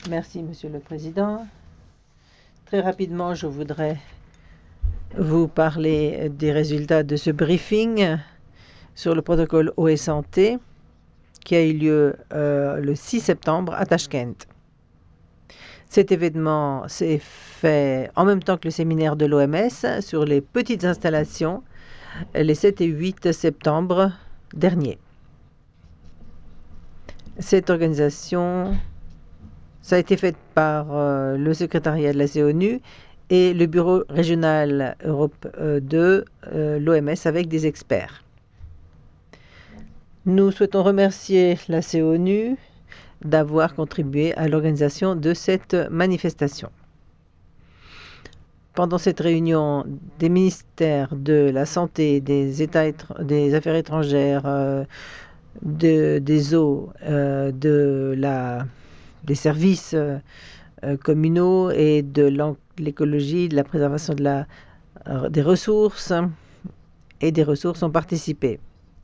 Merci, Monsieur le Président. Très rapidement, je voudrais vous parler des résultats de ce briefing sur le protocole eau et santé qui a eu lieu le 6 septembre à Tachkent. Cet événement s'est fait en même temps que le séminaire de l'OMS sur les petites installations les 7 et 8 septembre dernier. Cette organisation, ça a été fait par le secrétariat de la CONU et le bureau régional Europe de l'OMS avec des experts. Nous souhaitons remercier la CONU d'avoir contribué à l'organisation de cette manifestation. Pendant cette réunion, des ministères de la Santé, des Affaires étrangères, des eaux, des services communaux et de l'écologie, de la préservation des ressources ont participé.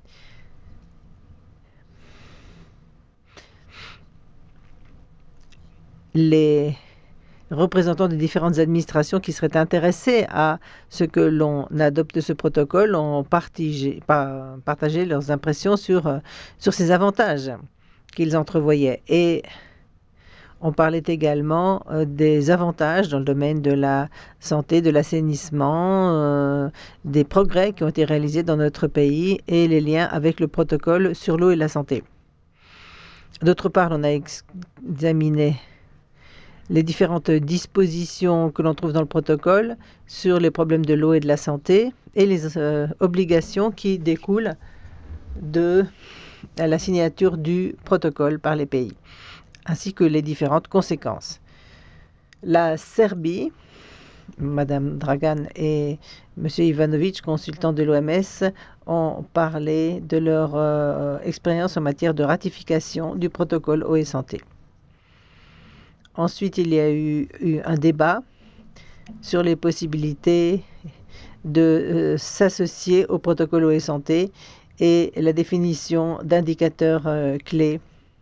Les représentants des différentes administrations qui seraient intéressés à ce que l'on adopte ce protocole ont partagé leurs impressions sur ces avantages qu'ils entrevoyaient. Et on parlait également des avantages dans le domaine de la santé, de l'assainissement, des progrès qui ont été réalisés dans notre pays et les liens avec le protocole sur l'eau et la santé. D'autre part, on a examiné les différentes dispositions que l'on trouve dans le protocole sur les problèmes de l'eau et de la santé et les obligations qui découlent de la signature du protocole par les pays, ainsi que les différentes conséquences. La Serbie, Madame Dragan et Monsieur Ivanovic, consultants de l'OMS, ont parlé de leur expérience en matière de ratification du protocole eau et santé. Ensuite, il y a eu un débat sur les possibilités de s'associer au protocole eau et santé et la définition d'indicateurs clés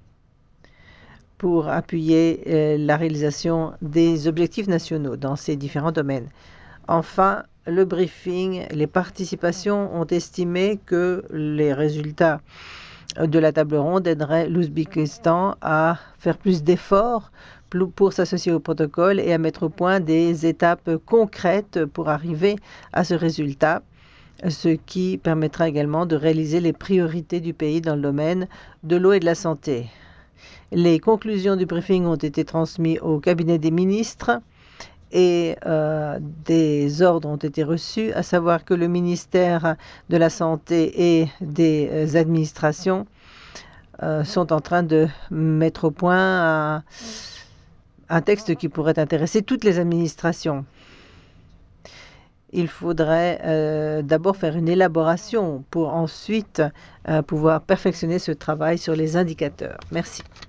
pour appuyer la réalisation des objectifs nationaux dans ces différents domaines. Enfin, le briefing, les participations ont estimé que les résultats de la table ronde aideraient l'Ouzbékistan à faire plus d'efforts pour s'associer au protocole et à mettre au point des étapes concrètes pour arriver à ce résultat, ce qui permettra également de réaliser les priorités du pays dans le domaine de l'eau et de la santé. Les conclusions du briefing ont été transmises au cabinet des ministres et des ordres ont été reçus, à savoir que le ministère de la Santé et des administrations sont en train de mettre au point un texte qui pourrait intéresser toutes les administrations. Il faudrait d'abord faire une élaboration pour ensuite pouvoir perfectionner ce travail sur les indicateurs. Merci.